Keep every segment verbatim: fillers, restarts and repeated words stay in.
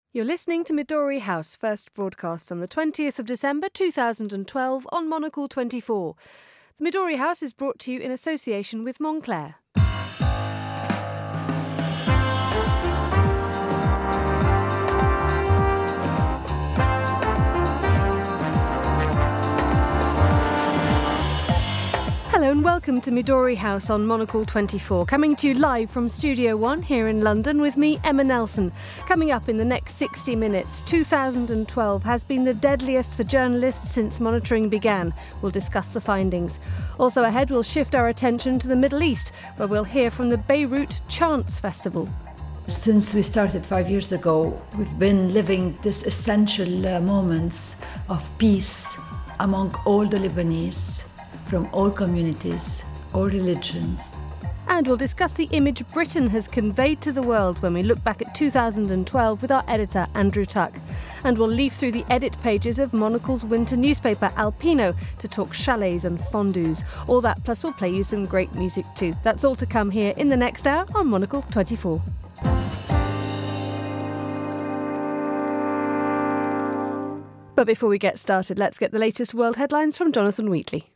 You're listening to Midori House, first broadcast on the twentieth of December two thousand twelve on Monocle twenty-four. The Midori House is brought to you in association with Moncler. Hello and welcome to Midori House on Monocle twenty-four, coming to you live from Studio One here in London with me, Emma Nelson. Coming up in the next sixty minutes, two thousand twelve has been the deadliest for journalists since monitoring began. We'll discuss the findings. Also ahead, we'll shift our attention to the Middle East, where we'll hear from the Beirut Chants Festival. Since we started five years ago, we've been living these essential uh, moments of peace among all the Lebanese, from all communities, all religions. And we'll discuss the image Britain has conveyed to the world when we look back at two thousand twelve with our editor, Andrew Tuck. And we'll leaf through the edit pages of Monocle's winter newspaper, Alpino, to talk chalets and fondues. All that, plus we'll play you some great music too. That's all to come here in the next hour on Monocle twenty-four. But before we get started, let's get the latest world headlines from Jonathan Wheatley.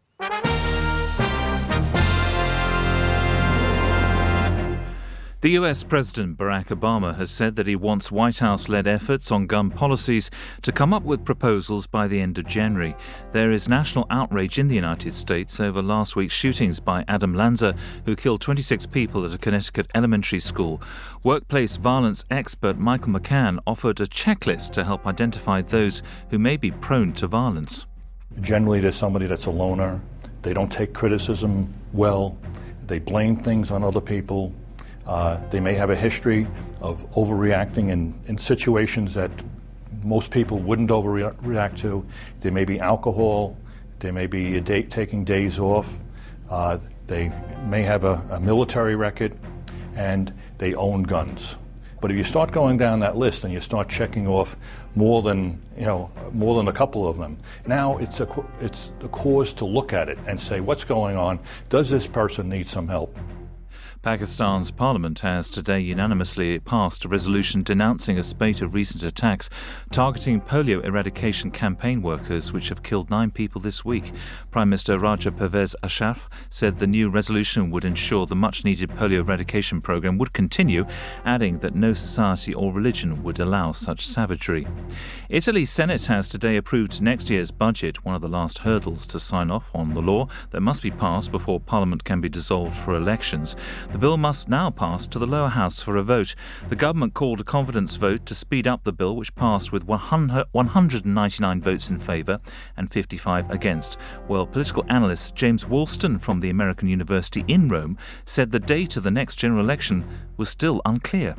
The U S President Barack Obama has said that he wants White House-led efforts on gun policies to come up with proposals by the end of January. There is national outrage in the United States over last week's shootings by Adam Lanza, who killed twenty-six people at a Connecticut elementary school. Workplace violence expert Michael McCann offered a checklist to help identify those who may be prone to violence. Generally, there's somebody that's a loner. They don't take criticism well. They blame things on other people. Uh, they may have a history of overreacting in, in situations that most people wouldn't overreact to. There may be alcohol. There may be a day, taking days off. Uh, they may have a, a military record, and they own guns. But if you start going down that list and you start checking off more than you know, more than a couple of them, now it's a it's a cause to look at it and say, what's going on? Does this person need some help? Pakistan's parliament has today unanimously passed a resolution denouncing a spate of recent attacks targeting polio eradication campaign workers, which have killed nine people this week. Prime Minister Raja Pervez Ashraf said the new resolution would ensure the much-needed polio eradication programme would continue, adding that no society or religion would allow such savagery. Italy's Senate has today approved next year's budget, one of the last hurdles to sign off on the law that must be passed before Parliament can be dissolved for elections. The bill must now pass to the lower house for a vote. The government called a confidence vote to speed up the bill, which passed with one hundred ninety-nine votes in favour and fifty-five against. Well, political analyst James Woolston from the American University in Rome said the date of the next general election was still unclear.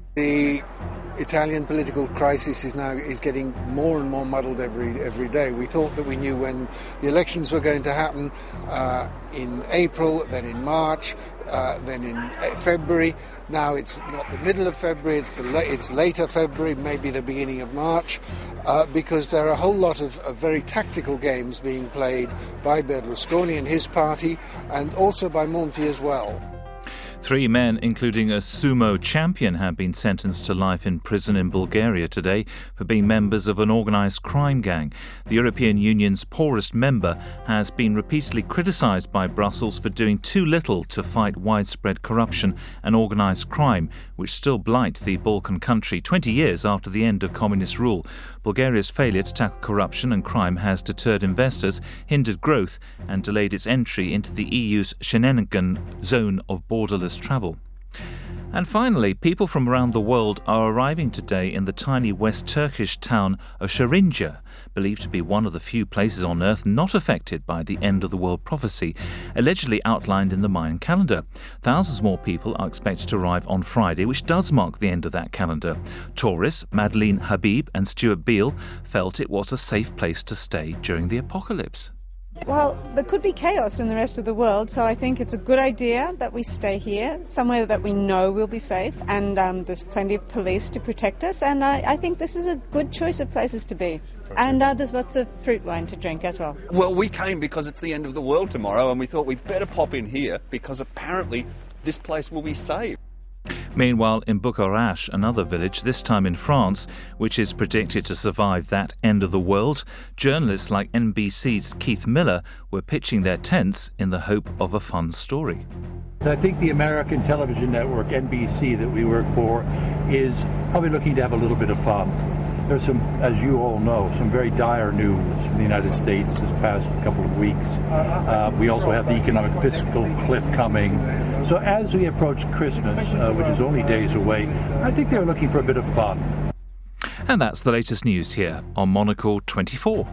The Italian political crisis is now is getting more and more muddled every every day. We thought that we knew when the elections were going to happen uh, in April, then in March, uh, then in February. Now it's not the middle of February; it's the it's later February, maybe the beginning of March, uh, because there are a whole lot of, of very tactical games being played by Berlusconi and his party, and also by Monti as well. Three men, including a sumo champion, have been sentenced to life in prison in Bulgaria today for being members of an organised crime gang. The European Union's poorest member has been repeatedly criticised by Brussels for doing too little to fight widespread corruption and organised crime, which still blight the Balkan country twenty years after the end of communist rule. Bulgaria's failure to tackle corruption and crime has deterred investors, hindered growth and delayed its entry into the E U's Schengen zone of borderless travel. And finally, people from around the world are arriving today in the tiny West Turkish town of Şirince, believed to be one of the few places on Earth not affected by the end of the world prophecy, allegedly outlined in the Mayan calendar. Thousands more people are expected to arrive on Friday, which does mark the end of that calendar. Tourists Madeleine Habib and Stuart Beale felt it was a safe place to stay during the apocalypse. Well, there could be chaos in the rest of the world, so I think it's a good idea that we stay here, somewhere that we know will be safe, and um, there's plenty of police to protect us, and I, I think this is a good choice of places to be. And uh, there's lots of fruit wine to drink as well. Well, we came because it's the end of the world tomorrow, and we thought we'd better pop in here because apparently this place will be safe. Meanwhile, in Bucharest, another village, this time in France, which is predicted to survive that end of the world, journalists like N B C's Keith Miller were pitching their tents in the hope of a fun story. I think the American television network, N B C, that we work for, is probably looking to have a little bit of fun. There's some, as you all know, some very dire news from the United States this past couple of weeks. Uh, we also have the economic fiscal cliff coming. So as we approach Christmas, uh, which is only days away, I think they're looking for a bit of fun. And that's the latest news here on Monocle twenty-four.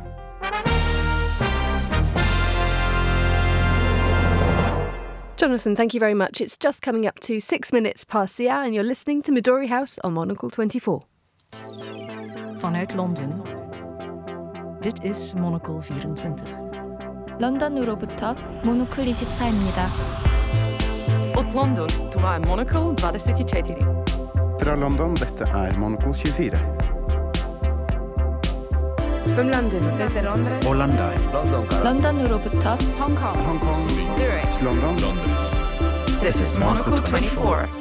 Jonathan, thank you very much. It's just coming up to six minutes past the hour and you're listening to Midori House on Monocle twenty-four. Vanuit Londen. Dit is Monocle vierentwintig. 런던으로부터 모노클 이십사입니다. Od London, to er Monocle tjueчетыре. Fra London, dette er Monocle tjuefire. From London, Desde Londres, Orlando, London, 런던으로부터 Hong Kong, Hong Kong, Zurich, London, This is Monocle twenty-four.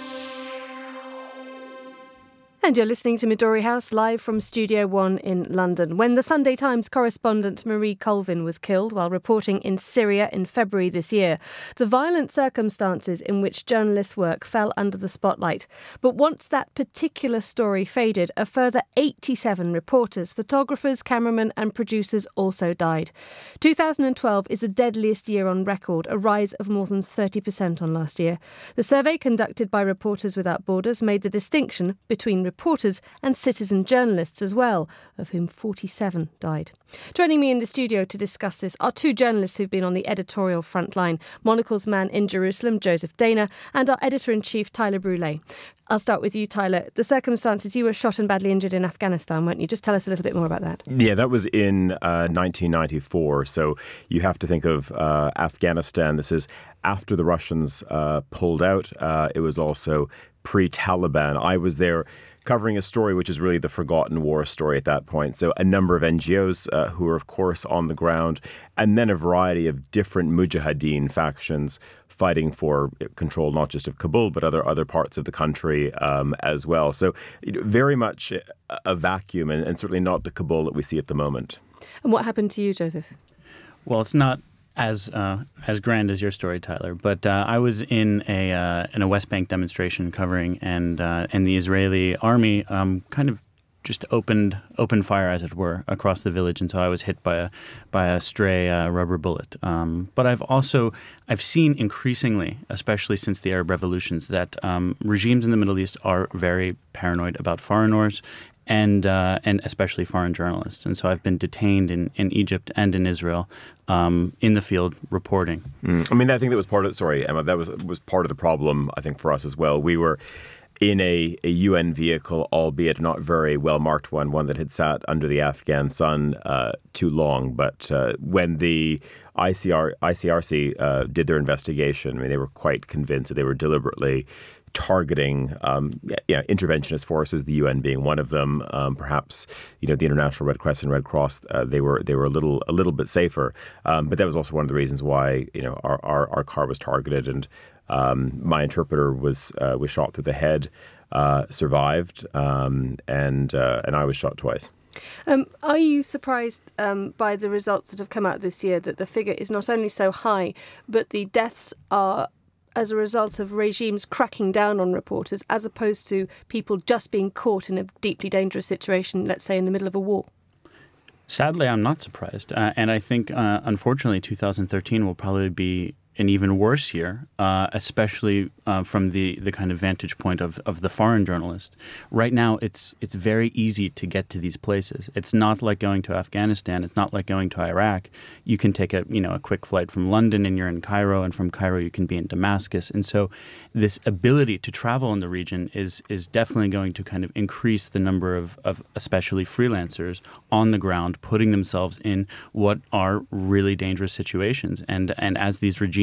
And you're listening to Midori House live from Studio One in London. When the Sunday Times correspondent Marie Colvin was killed while reporting in Syria in February this year, the violent circumstances in which journalists work fell under the spotlight. But once that particular story faded, a further eighty-seven reporters, photographers, cameramen and producers also died. two thousand twelve is the deadliest year on record, a rise of more than thirty percent on last year. The survey conducted by Reporters Without Borders made the distinction between reporters and citizen journalists as well, of whom forty-seven died. Joining me in the studio to discuss this are two journalists who've been on the editorial front line, Monocle's man in Jerusalem, Joseph Dana, and our editor-in-chief, Tyler Brûlé. I'll start with you, Tyler. The circumstances, you were shot and badly injured in Afghanistan, weren't you? Just tell us a little bit more about that. Yeah, that was in uh, nineteen ninety-four. So you have to think of uh, Afghanistan. This is after the Russians uh, pulled out. Uh, it was also pre-Taliban. I was there covering a story which is really the forgotten war story at that point. So a number of N G Os uh, who are, of course, on the ground, and then a variety of different Mujahideen factions fighting for control not just of Kabul, but other other parts of the country um, as well. So you know, very much a, a vacuum, and, and certainly not the Kabul that we see at the moment. And what happened to you, Joseph? Well, it's not as uh, as grand as your story, Tyler. But uh, I was in a uh, in a West Bank demonstration covering, and uh, and the Israeli army um, kind of just opened open fire, as it were, across the village, and so I was hit by a by a stray uh, rubber bullet. Um, but I've also I've seen increasingly, especially since the Arab revolutions, that um, regimes in the Middle East are very paranoid about foreigners. And uh, and especially foreign journalists. And so I've been detained in, in Egypt and in Israel um, in the field reporting. Mm. I mean, I think that was part of, sorry, Emma, that was was part of the problem, I think, for us as well. We were in a, a U N vehicle, albeit not very well-marked one, one that had sat under the Afghan sun uh, too long. But uh, when the I C R, I C R C uh, did their investigation, I mean, they were quite convinced that they were deliberately targeting um, yeah, interventionist forces, the U N being one of them. Um, perhaps, you know, the International Red Crescent, Red Cross, uh, they were they were a little a little bit safer. Um, but that was also one of the reasons why, you know, our our, our car was targeted, and um, my interpreter was uh, was shot through the head, uh, survived, um, and uh, and I was shot twice. Um, are you surprised um, by the results that have come out this year, that the figure is not only so high, but the deaths are as a result of regimes cracking down on reporters, as opposed to people just being caught in a deeply dangerous situation, let's say in the middle of a war? Sadly, I'm not surprised. Uh, and I think, uh, unfortunately, two thousand thirteen will probably be an even worse year, uh, especially uh, from the, the kind of vantage point of, of the foreign journalist. Right now, it's it's very easy to get to these places. It's not like going to Afghanistan. It's not like going to Iraq. You can take a you know a quick flight from London and you're in Cairo, and from Cairo you can be in Damascus. And so this ability to travel in the region is is definitely going to kind of increase the number of, of especially freelancers on the ground, putting themselves in what are really dangerous situations. And and as these regimes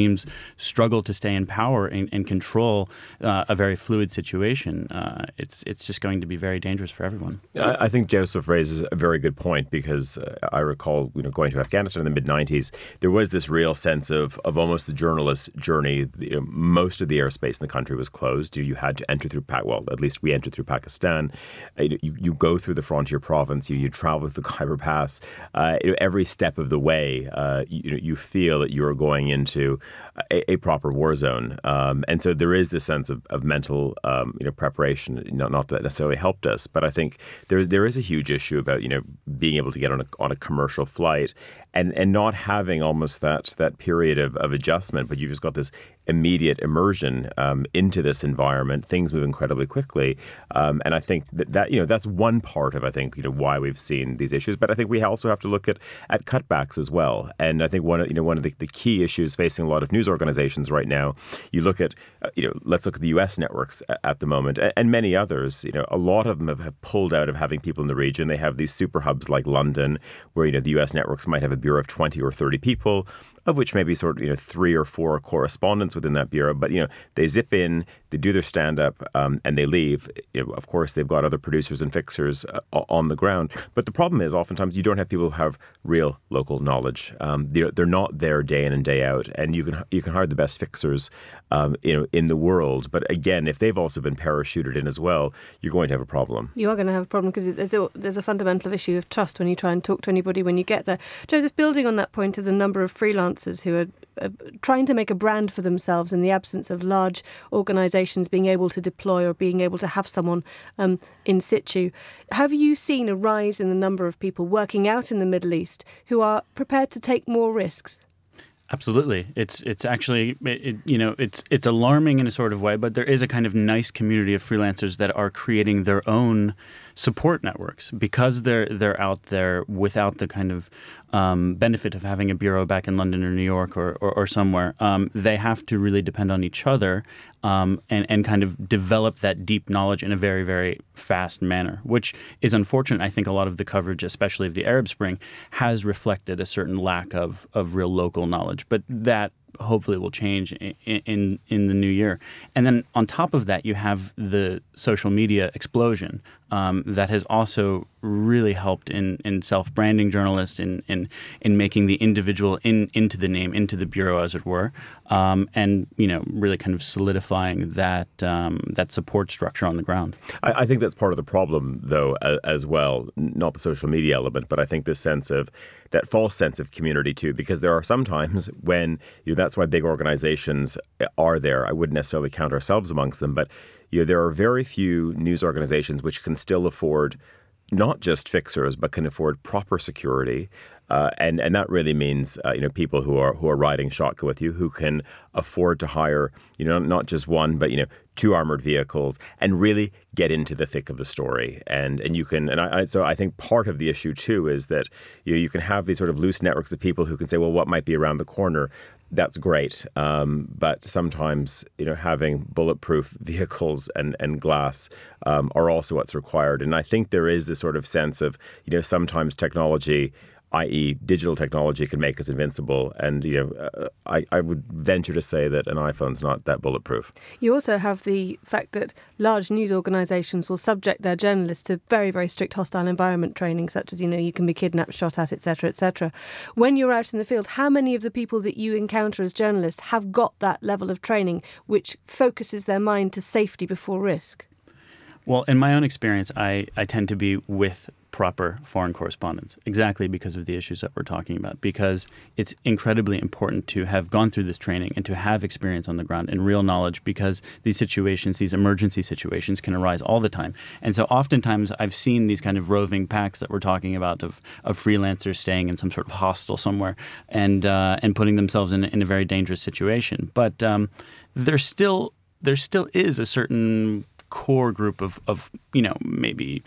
regimes struggle to stay in power and, and control uh, a very fluid situation, uh, it's it's just going to be very dangerous for everyone. I, I think Joseph raises a very good point, because uh, I recall, you know, going to Afghanistan in the mid nineties, there was this real sense of of almost the journalist journey. You know, most of the airspace in the country was closed. You, you had to enter through, well, at least we entered through Pakistan. You, you go through the frontier province. You, you travel through the Khyber Pass. Uh, you know, every step of the way, uh, you, you feel that you're going into a, a proper war zone. Um, and so there is this sense of, of mental, um, you know, preparation. Not, not that necessarily helped us, but I think there there is a huge issue about, you know, being able to get on a on a commercial flight and and not having almost that that period of, of adjustment, but you've just got this immediate immersion um, into this environment. Things move incredibly quickly, um, and I think that, that you know that's one part of I think you know why we've seen these issues. But I think we also have to look at at cutbacks as well. And I think one of you know one of the, the key issues facing a lot of news organizations right now. You look at uh, you know let's look at the U S networks at, at the moment, and, and many others. You know, a lot of them have, have pulled out of having people in the region. They have these super hubs like London, where you know the U S networks might have a bureau of twenty or thirty people, of which maybe sort of, you know, three or four correspondents within that bureau. But, you know, they zip in, they do their stand-up, um, and they leave. You know, of course, they've got other producers and fixers uh, on the ground. But the problem is oftentimes you don't have people who have real local knowledge. Um, they're, they're not there day in and day out. And you can you can hire the best fixers, um, you know, in the world. But again, if they've also been parachuted in as well, you're going to have a problem. You are going to have a problem because there's a, there's a fundamental issue of trust when you try and talk to anybody when you get there. Joseph, building on that point of the number of freelancers who are uh, trying to make a brand for themselves in the absence of large organisations being able to deploy or being able to have someone um, in situ, have you seen a rise in the number of people working out in the Middle East who are prepared to take more risks? Absolutely. It's it's actually, it, it, you know, it's it's alarming in a sort of way, but there is a kind of nice community of freelancers that are creating their own support networks because they're they're out there without the kind of um, benefit of having a bureau back in London or New York or, or, or somewhere. Um, they have to really depend on each other um, and, and kind of develop that deep knowledge in a very, very fast manner, which is unfortunate. I think a lot of the coverage, especially of the Arab Spring, has reflected a certain lack of, of real local knowledge. But that hopefully will change in, in in the new year. And then on top of that, you have the social media explosion um, that has also really helped in, in self-branding journalists, in, in in making the individual in into the name, into the bureau, as it were, um, and you know really kind of solidifying that um, that support structure on the ground. I, I think that's part of the problem, though, as, as well. Not the social media element, but I think this sense of that false sense of community too, because there are some times when you know that's why big organizations are there. I wouldn't necessarily count ourselves amongst them, but you know there are very few news organizations which can still afford not just fixers, but can afford proper security. Uh, and and that really means uh, you know people who are who are riding shotgun with you, who can afford to hire you know not just one but you know two armored vehicles and really get into the thick of the story. And and you can and I, I so I think part of the issue too is that you know, you can have these sort of loose networks of people who can say, well, what might be around the corner? That's great, um, but sometimes you know having bulletproof vehicles and and glass um, are also what's required. And I think there is this sort of sense of you know sometimes technology, that is digital technology, can make us invincible. And, you know, uh, I, I would venture to say that an iPhone's not that bulletproof. You also have the fact that large news organisations will subject their journalists to very, very strict hostile environment training, such as, you know, you can be kidnapped, shot at, et cetera, et cetera. When you're out in the field, how many of the people that you encounter as journalists have got that level of training which focuses their mind to safety before risk? Well, in my own experience, I, I tend to be with proper foreign correspondents, exactly because of the issues that we're talking about, because it's incredibly important to have gone through this training and to have experience on the ground and real knowledge, because these situations, these emergency situations can arise all the time. And so oftentimes I've seen these kind of roving packs that we're talking about of, of freelancers staying in some sort of hostel somewhere and uh, and putting themselves in, in a very dangerous situation. But um, there still there still is a certain core group of, of you know, maybe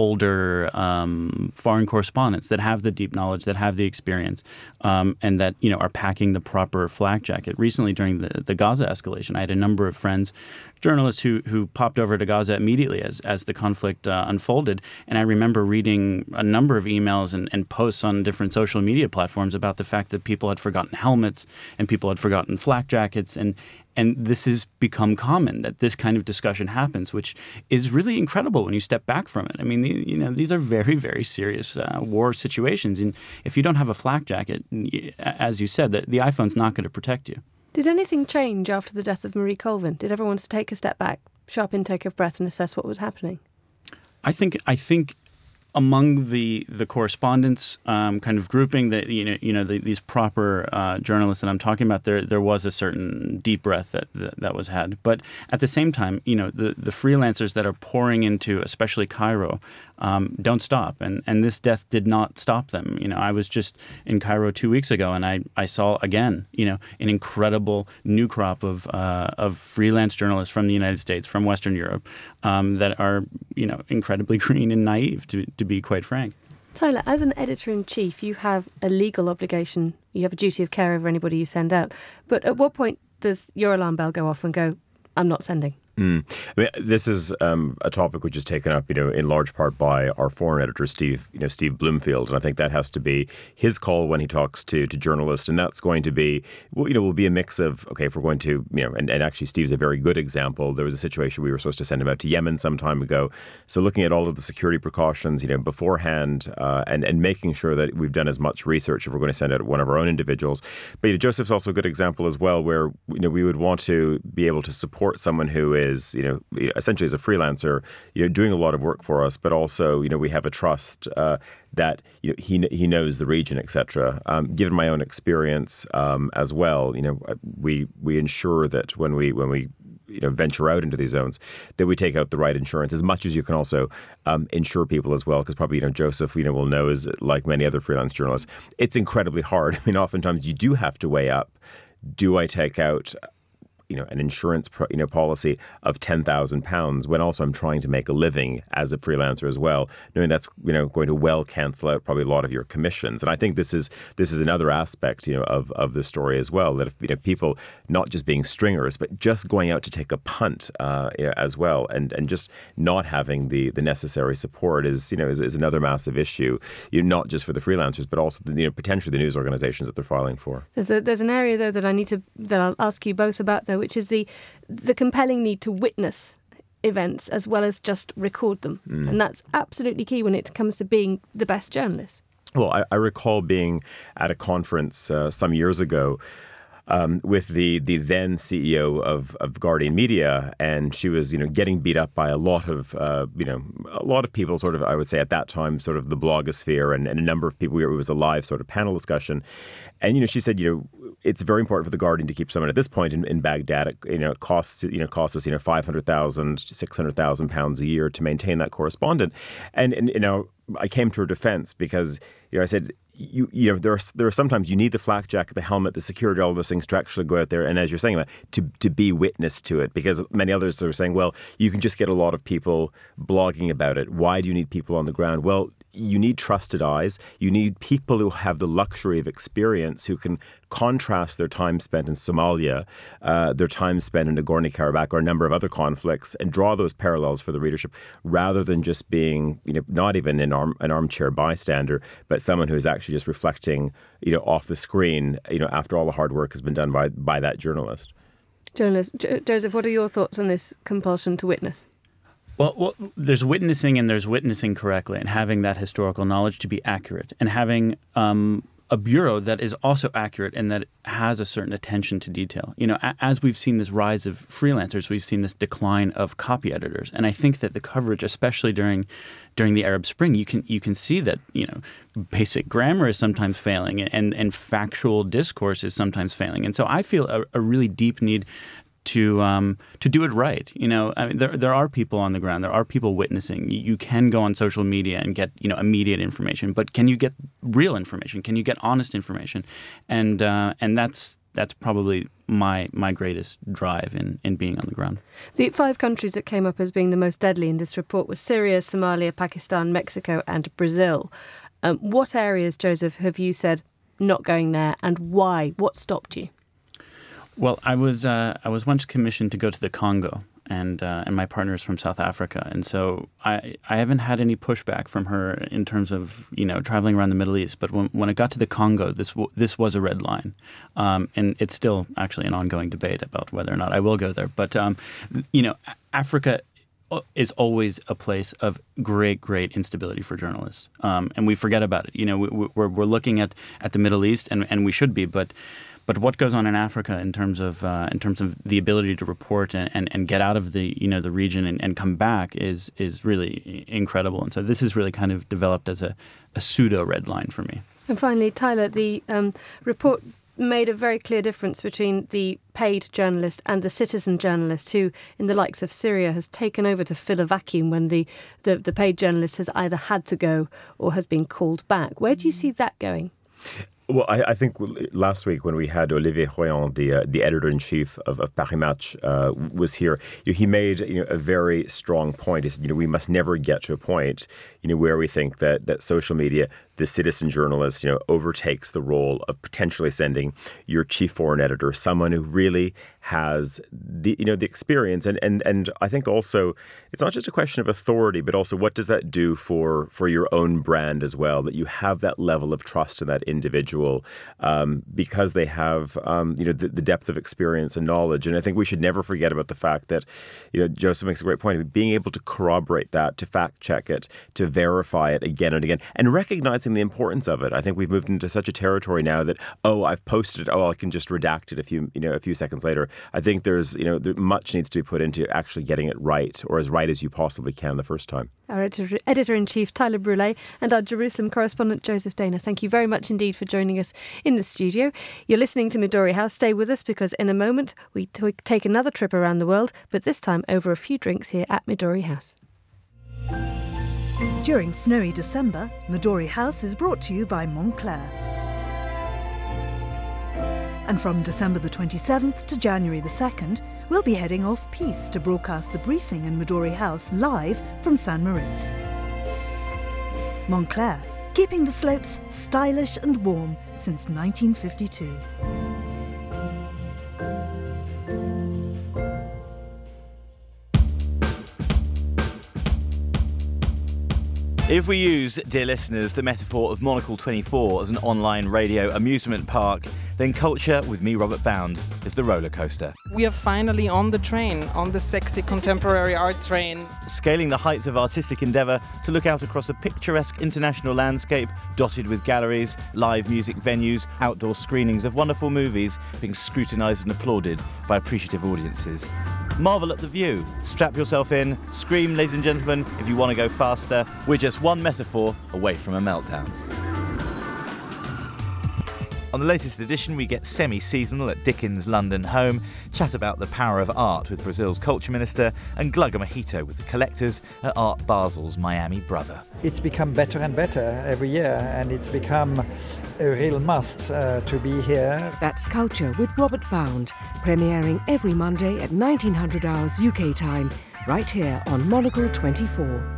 older um, foreign correspondents that have the deep knowledge, that have the experience, um, and that, you know, are packing the proper flak jacket. Recently, during the, the Gaza escalation, I had a number of friends journalists who who popped over to Gaza immediately as as the conflict uh, unfolded. And I remember reading a number of emails and, and posts on different social media platforms about the fact that people had forgotten helmets and people had forgotten flak jackets. And and this has become common, that this kind of discussion happens, which is really incredible when you step back from it. I mean, the, you know, these are very, very serious uh, war situations. And if you don't have a flak jacket, as you said, the, the iPhone's not going to protect you. Did anything change after the death of Marie Colvin? Did everyone take a step back, sharp intake of breath, and assess what was happening? I think I think among the the correspondents um, kind of grouping, that you know you know the, these proper uh, journalists that I'm talking about, there there was a certain deep breath that, that that was had. But at the same time, you know the the freelancers that are pouring into, especially Cairo, um, don't stop, and and this death did not stop them. You know, I was just in Cairo two weeks ago, and I, I saw again, you know, an incredible new crop of uh, of freelance journalists from the United States, from Western Europe, um, that are you know incredibly green and naive, to to be quite frank. Tyler, as an editor-in-chief, you have a legal obligation. You have a duty of care over anybody you send out. But at what point does your alarm bell go off and go, I'm not sending? Mm. I mean, this is um, a topic which is taken up, you know, in large part by our foreign editor, Steve, you know, Steve Bloomfield, and I think that has to be his call when he talks to to journalists, and that's going to be, well, you know, will be a mix of, okay, if we're going to, you know, and, and actually Steve's a very good example. There was a situation we were supposed to send him out to Yemen some time ago, so looking at all of the security precautions, you know, beforehand, uh, and and making sure that we've done as much research if we're going to send out one of our own individuals. But you know, Joseph's also a good example as well, where you know we would want to be able to support someone who is. Is, you know, essentially as a freelancer, you know, doing a lot of work for us, but also, you know, we have a trust uh, that, you know, he he knows the region, et cetera. Um, given my own experience um, as well, you know, we we ensure that when we when we you know venture out into these zones, that we take out the right insurance as much as you can also um, insure people as well, because probably you know Joseph, you know, will know, is like many other freelance journalists, it's incredibly hard. I mean, oftentimes you do have to weigh up: do I take out you know, an insurance, pro, you know, policy of ten thousand pounds when also I'm trying to make a living as a freelancer as well, knowing that's, you know, going to well cancel out probably a lot of your commissions. And I think this is this is another aspect, you know, of, of the story as well, that if, you know, people not just being stringers, but just going out to take a punt uh, you know, as well, and, and just not having the, the necessary support is, you know, is, is another massive issue, you know, not just for the freelancers, but also the, you know, potentially the news organizations that they're filing for. There's a, there's an area though that I need to that I'll ask you both about though, which is the the compelling need to witness events as well as just record them. Mm. And that's absolutely key when it comes to being the best journalist. Well, I, I recall being at a conference uh, some years ago Um, with the the then C E O of, of Guardian Media, and she was, you know, getting beat up by a lot of, uh, you know, a lot of people, sort of, I would say at that time, sort of the blogosphere, and, and a number of people. It was a live sort of panel discussion, and you know, she said, you know, it's very important for the Guardian to keep someone at this point in, in Baghdad. It, you know, it costs, you know, costs us, you know, five hundred thousand, six hundred thousand pounds a year to maintain that correspondent, and and you know, I came to her defense because, you know, I said, you you know, there are there are sometimes you need the flak jacket, the helmet, the security, all of those things to actually go out there, and as you're saying, about to to be witness to it, because many others are saying, well, you can just get a lot of people blogging about it. Why do you need people on the ground? Well, you need trusted eyes. You need people who have the luxury of experience, who can contrast their time spent in Somalia, uh, their time spent in Nagorno-Karabakh, or a number of other conflicts, and draw those parallels for the readership, rather than just being, you know, not even an arm an armchair bystander, but someone who is actually just reflecting, you know, off the screen, you know, after all the hard work has been done by by that journalist. Journalist jo- Joseph, what are your thoughts on this compulsion to witness? Well, well, there's witnessing, and there's witnessing correctly, and having that historical knowledge to be accurate, and having um, a bureau that is also accurate and that has a certain attention to detail. You know, a- as we've seen this rise of freelancers, we've seen this decline of copy editors, and I think that the coverage, especially during during the Arab Spring, you can you can see that, you know, basic grammar is sometimes failing, and and factual discourse is sometimes failing, and so I feel a, a really deep need to um, to do it right. You know, I mean, there there are people on the ground. There are people witnessing. You, you can go on social media and get, you know, immediate information, but can you get real information? Can you get honest information? And uh, and that's that's probably my my greatest drive in, in being on the ground. The five countries that came up as being the most deadly in this report were Syria, Somalia, Pakistan, Mexico, and Brazil. Um, what areas, Joseph, have you said not going there, and why? What stopped you? Well, I was uh, I was once commissioned to go to the Congo, and uh, and my partner is from South Africa, and so I I haven't had any pushback from her in terms of you know traveling around the Middle East. But when when it got to the Congo, this w- this was a red line, um, and it's still actually an ongoing debate about whether or not I will go there. But um, you know, Africa is always a place of great, great instability for journalists, um, and we forget about it. You know, we, we're we're looking at, at the Middle East, and, and we should be, but but what goes on in Africa in terms of uh, in terms of the ability to report and, and, and get out of the you know the region and, and come back is is really incredible. And so this is really kind of developed as a, a pseudo red line for me. And finally, Tyler, the um, report made a very clear difference between the paid journalist and the citizen journalist who, in the likes of Syria, has taken over to fill a vacuum when the, the, the paid journalist has either had to go or has been called back. Where do you see that going? Well, I, I think last week when we had Olivier Royan, the uh, the editor-in-chief of, of Paris Match, uh, was here, you know, he made you know, a very strong point. He said, you know, we must never get to a point, you know, where we think that, that social media, the citizen journalist, you know, overtakes the role of potentially sending your chief foreign editor, someone who really has the you know the experience, and and and I think also it's not just a question of authority, but also what does that do for for your own brand as well, that you have that level of trust in that individual um, because they have um, you know the, the depth of experience and knowledge. And I think we should never forget about the fact that you know Joseph makes a great point, being able to corroborate that, to fact check it, to verify it again and again, and recognizing the importance of it. I think we've moved into such a territory now that oh I've posted it, oh I can just redact it a few you know a few seconds later. I think there's, you know, there much needs to be put into actually getting it right, or as right as you possibly can the first time. Our editor, editor-in-chief, Tyler Brûlé, and our Jerusalem correspondent, Joseph Dana. Thank you very much indeed for joining us in the studio. You're listening to Midori House. Stay with us because in a moment we t- take another trip around the world, but this time over a few drinks here at Midori House. During snowy December, Midori House is brought to you by Moncler. And from December the twenty-seventh to January the second, we'll be heading off-piste to broadcast the briefing in Midori House live from Saint Moritz. Moncler, keeping the slopes stylish and warm since nineteen fifty-two. If we use, dear listeners, the metaphor of Monocle twenty-four as an online radio amusement park, then culture with me, Robert Bound, is the roller coaster. We are finally on the train, on the sexy contemporary art train. Scaling the heights of artistic endeavour to look out across a picturesque international landscape dotted with galleries, live music venues, outdoor screenings of wonderful movies being scrutinised and applauded by appreciative audiences. Marvel at the view. Strap yourself in. Scream, ladies and gentlemen, if you want to go faster. We're just one metaphor away from a meltdown. On the latest edition, we get semi-seasonal at Dickens' London home, chat about the power of art with Brazil's culture minister, and glug a mojito with the collectors at Art Basel's Miami brother. It's become better and better every year, and it's become a real must uh, to be here. That's Culture with Robert Bound, premiering every Monday at nineteen hundred hours U K time, right here on Monocle twenty-four.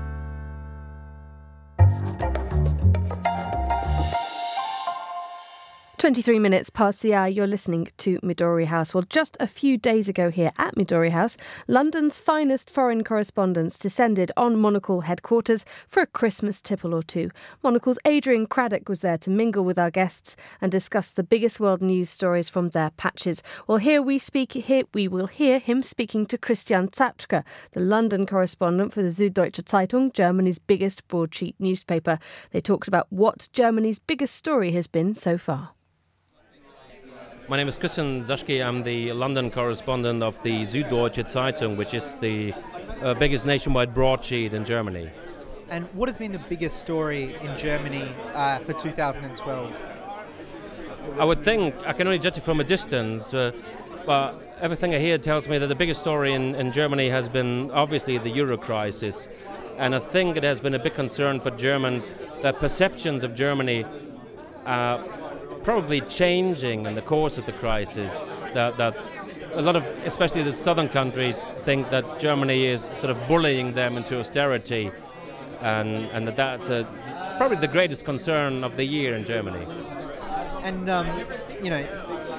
twenty-three minutes past the hour, you're listening to Midori House. Well, just a few days ago here at Midori House, London's finest foreign correspondents descended on Monocle headquarters for a Christmas tipple or two. Monocle's Adrian Craddock was there to mingle with our guests and discuss the biggest world news stories from their patches. Well, here we speak. Here we will hear him speaking to Christian Zatschke, the London correspondent for the Süddeutsche Zeitung, Germany's biggest broadsheet newspaper. They talked about what Germany's biggest story has been so far. My name is Christian Zatschke. I'm the London correspondent of the Süddeutsche Zeitung, which is the uh, biggest nationwide broadsheet in Germany. And what has been the biggest story in Germany uh, for two thousand twelve? I would think, I can only judge it from a distance, uh, but everything I hear tells me that the biggest story in, in Germany has been obviously the Euro crisis. And I think it has been a big concern for Germans that perceptions of Germany uh, probably changing in the course of the crisis, that, that a lot of, especially the southern countries, think that Germany is sort of bullying them into austerity, and, and that that's a, probably the greatest concern of the year in Germany. And, um, you know,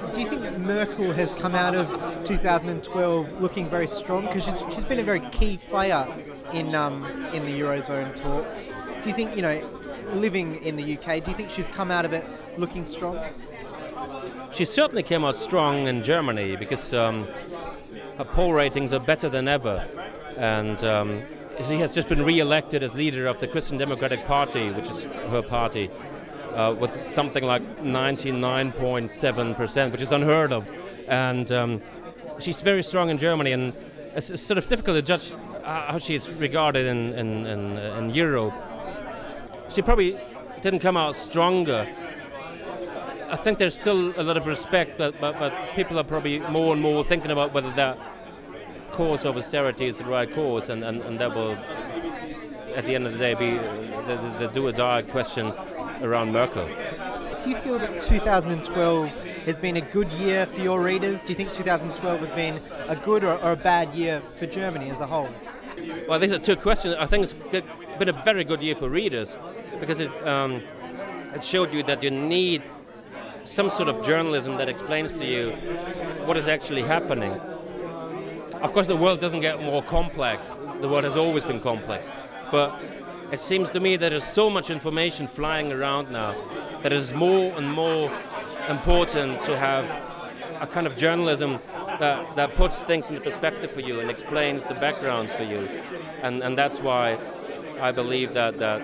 do you think that Merkel has come out of two thousand twelve looking very strong? Because she's, she's been a very key player in um, in the Eurozone talks. Do you think, you know, living in the U K, do you think she's come out of it looking strong? She certainly came out strong in Germany because um, her poll ratings are better than ever. And um, she has just been re-elected as leader of the Christian Democratic Party, which is her party, uh, with something like ninety-nine point seven percent, which is unheard of. And um, she's very strong in Germany, and it's, it's sort of difficult to judge how she's regarded in, in, in, in Europe. She probably didn't come out stronger. I think there's still a lot of respect, but, but, but people are probably more and more thinking about whether that course of austerity is the right course, and, and, and that will, at the end of the day, be the, the, the do-or-die question around Merkel. Do you feel that two thousand twelve has been a good year for your readers? Do you think two thousand twelve has been a good or, or a bad year for Germany as a whole? Well, these are two questions. I think it's been a very good year for readers because it, um, it showed you that you need some sort of journalism that explains to you what is actually happening. Of course, the world doesn't get more complex. The world has always been complex. But it seems to me that there's so much information flying around now that it is more and more important to have a kind of journalism that, that puts things into perspective for you and explains the backgrounds for you. And, and that's why I believe that, that,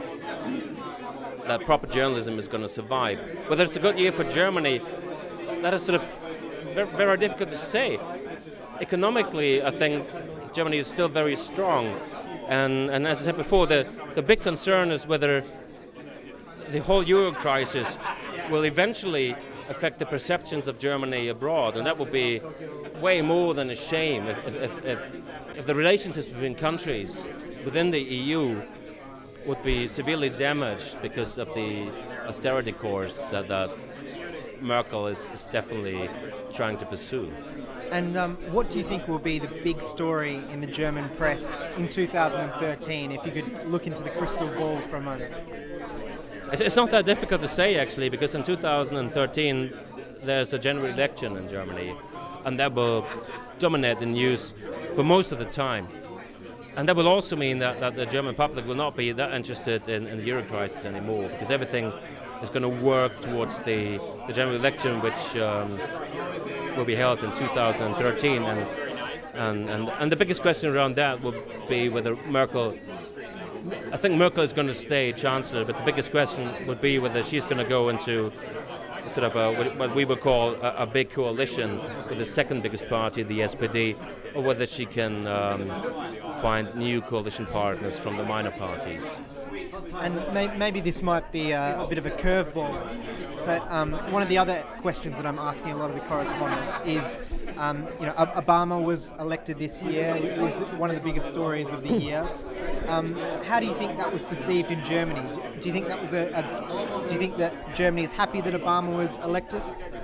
that proper journalism is going to survive. Whether it's a good year for Germany, that is sort of very, very difficult to say. Economically, I think Germany is still very strong. And, and as I said before, the, the big concern is whether the whole euro crisis will eventually affect the perceptions of Germany abroad. And that would be way more than a shame if, if, if, if the relationships between countries within the E U would be severely damaged because of the austerity course that, that Merkel is, is definitely trying to pursue. And um, what do you think will be the big story in the German press in two thousand thirteen, if you could look into the crystal ball for a moment? It's not that difficult to say, actually, because in two thousand thirteen there's a general election in Germany, and that will dominate the news for most of the time. And that will also mean that, that the German public will not be that interested in, in the euro crisis anymore, because everything is going to work towards the, the general election, which um, will be held in two thousand thirteen. And, and, and, and the biggest question around that will be whether Merkel, I think Merkel is going to stay Chancellor, but the biggest question would be whether she's going to go into sort of a, what we would call a, a big coalition with the second biggest party, the S P D, or whether she can um, find new coalition partners from the minor parties. And may, maybe this might be a, a bit of a curveball, but um, one of the other questions that I'm asking a lot of the correspondents is, um, you know, Obama was elected this year. It was one of the biggest stories of the year. Um, how do you think that was perceived in Germany? Do, do you think that was a, a? Do you think that Germany is happy that Obama was elected?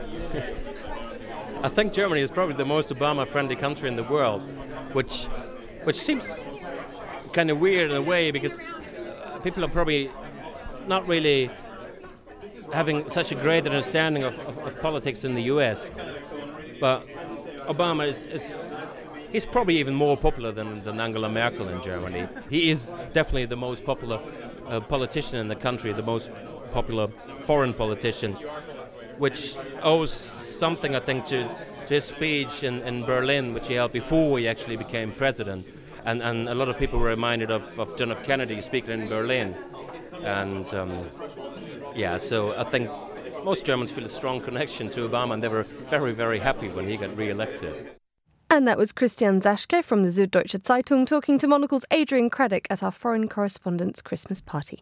I think Germany is probably the most Obama-friendly country in the world, which, which seems kind of weird in a way because people are probably not really having such a great understanding of, of, of politics in the U S. But Obama is, is he's probably even more popular than, than Angela Merkel in Germany. He is definitely the most popular uh, politician in the country, the most popular foreign politician, which owes something, I think, to, to his speech in, in Berlin, which he held before he actually became president. And, and a lot of people were reminded of, of John F. Kennedy speaking in Berlin. And um, yeah, so I think most Germans feel a strong connection to Obama, and they were very, very happy when he got re-elected. And that was Christian Zaschke from the Süddeutsche Zeitung talking to Monocle's Adrian Craddock at our foreign correspondent's Christmas party.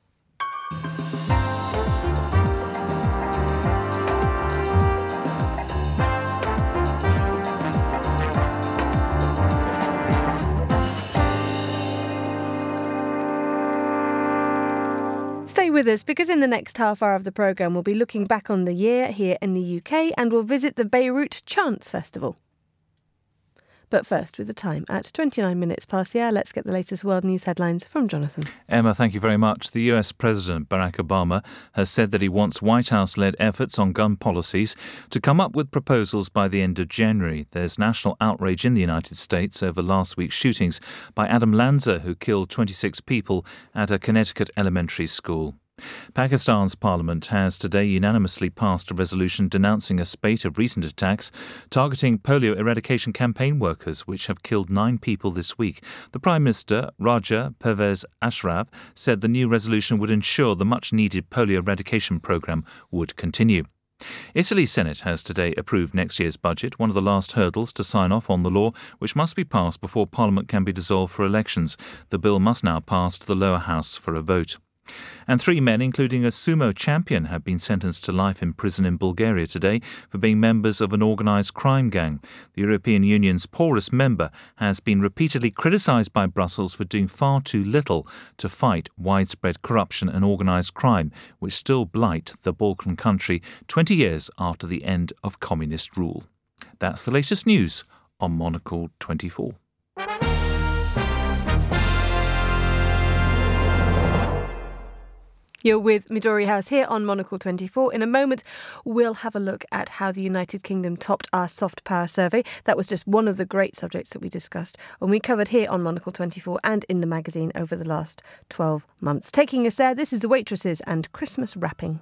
Stay with us, because in the next half hour of the programme we'll be looking back on the year here in the U K and we'll visit the Beirut Chants Festival. But first, with the time at twenty-nine minutes past the hour, let's get the latest world news headlines from Jonathan. Emma, thank you very much. The U S President Barack Obama has said that he wants White House-led efforts on gun policies to come up with proposals by the end of January. There's national outrage in the United States over last week's shootings by Adam Lanza, who killed twenty-six people at a Connecticut elementary school. Pakistan's parliament has today unanimously passed a resolution denouncing a spate of recent attacks targeting polio eradication campaign workers, which have killed nine people this week. The Prime Minister, Raja Pervez Ashraf, said the new resolution would ensure the much-needed polio eradication programme would continue. Italy's Senate has today approved next year's budget, one of the last hurdles to sign off on the law, which must be passed before Parliament can be dissolved for elections. The bill must now pass to the lower house for a vote. And three men, including a sumo champion, have been sentenced to life in prison in Bulgaria today for being members of an organised crime gang. The European Union's poorest member has been repeatedly criticised by Brussels for doing far too little to fight widespread corruption and organised crime, which still blight the Balkan country twenty years after the end of communist rule. That's the latest news on Monocle twenty-four. You're with Midori House here on Monocle twenty-four. In a moment, we'll have a look at how the United Kingdom topped our soft power survey. That was just one of the great subjects that we discussed and we covered here on Monocle twenty-four and in the magazine over the last twelve months. Taking us there, this is The Waitresses and Christmas Wrapping.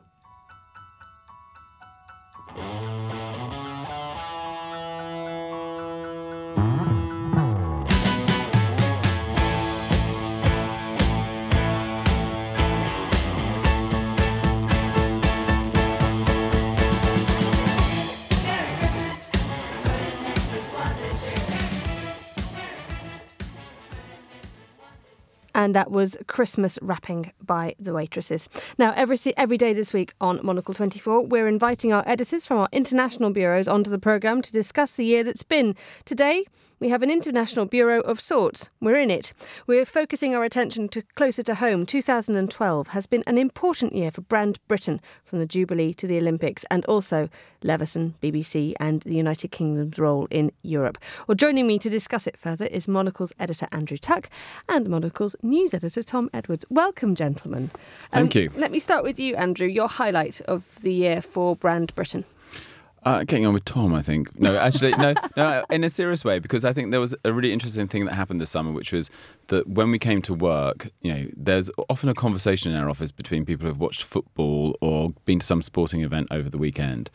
And that was Christmas Wrapping by The Waitresses. Now, every every day this week on Monocle twenty-four, we're inviting our editors from our international bureaus onto the programme to discuss the year that's been. Today, we have an international bureau of sorts. We're in it. We're focusing our attention to closer to home. two thousand twelve has been an important year for Brand Britain, from the Jubilee to the Olympics, and also Leveson, B B C and the United Kingdom's role in Europe. Well, joining me to discuss it further is Monocle's editor Andrew Tuck and Monocle's news editor Tom Edwards. Welcome, gentlemen. Um, Thank you. Let me start with you, Andrew. Your highlight of the year for Brand Britain. Uh, getting on with Tom, I think. No, actually, no, no, in a serious way, because I think there was a really interesting thing that happened this summer, which was that when we came to work, you know, there's often a conversation in our office between people who've watched football or been to some sporting event over the weekend.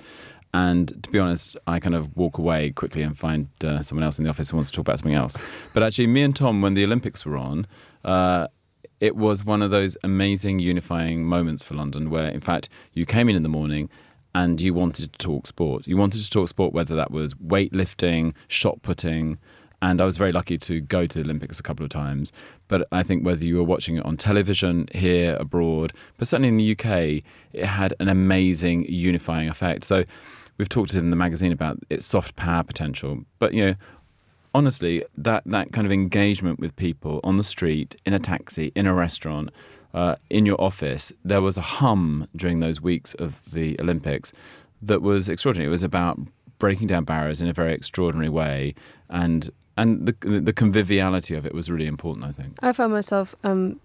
And to be honest, I kind of walk away quickly and find uh, someone else in the office who wants to talk about something else. But actually, me and Tom, when the Olympics were on, uh, it was one of those amazing unifying moments for London where, in fact, you came in in the morning and you wanted to talk sport. You wanted to talk sport, whether that was weightlifting, shot putting, and I was very lucky to go to the Olympics a couple of times. But I think whether you were watching it on television, here, abroad, but certainly in the U K, it had an amazing unifying effect. So we've talked in the magazine about its soft power potential. But, you know, honestly, that, that kind of engagement with people on the street, in a taxi, in a restaurant, Uh, in your office, there was a hum during those weeks of the Olympics that was extraordinary. It was about breaking down barriers in a very extraordinary way, and and the the conviviality of it was really important, I think. I found myself um,